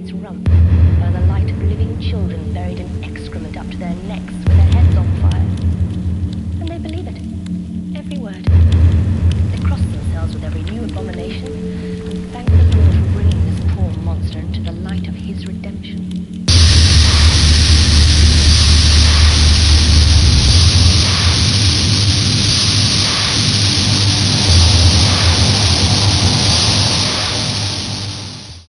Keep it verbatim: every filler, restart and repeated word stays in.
its rump, by the light of living children buried in excrement up to their necks with their heads on fire. And they believe it. Every word. They cross themselves with every new abomination